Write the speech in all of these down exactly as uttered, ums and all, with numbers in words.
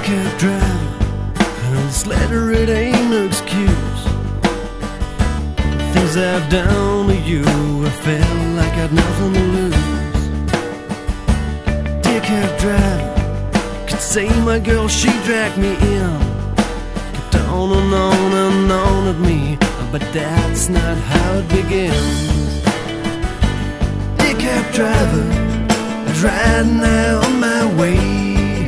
cab driver, and on this letter it ain't no excuse. The things I've done to you, I felt like I'd nothing to lose. Dear cab driver, could say my girl, she dragged me in, kept on and on and on at me, but that's not how it begins. Dear cab driver, I was riding out on my way.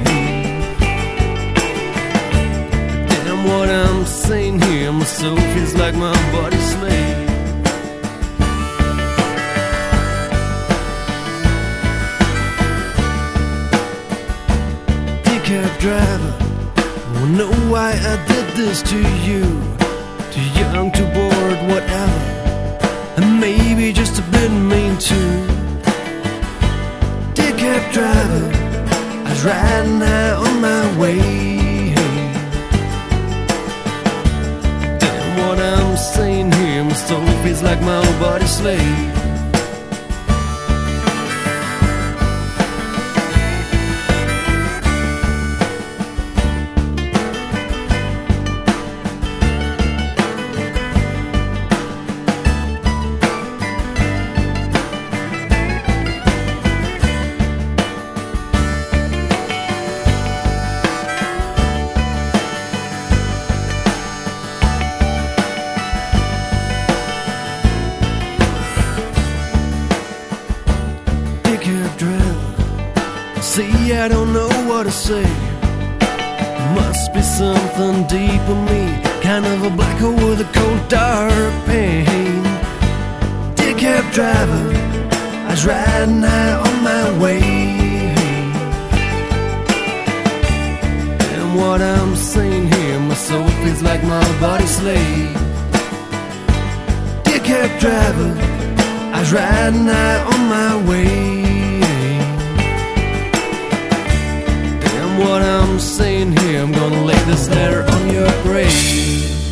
What I'm saying here, my soul feels like my body's slave. Dear cab driver, I won't know why I did this to you. Too young, too bored, whatever, and maybe just a bit mean too. Dear cab driver, I was riding out on my way. What I'm saying here, my soul feels like my body's slave. Cab driver, see, I don't know what to say. Must be something deep in me, kind of a black hole with a cold dark pain. Dear cab driver, I was riding out on my way, and what I'm saying here, my soul feels like my body's slave. Dear cab driver, I was riding out on my way. What I'm saying here, I'm gonna lay this letter on your grave.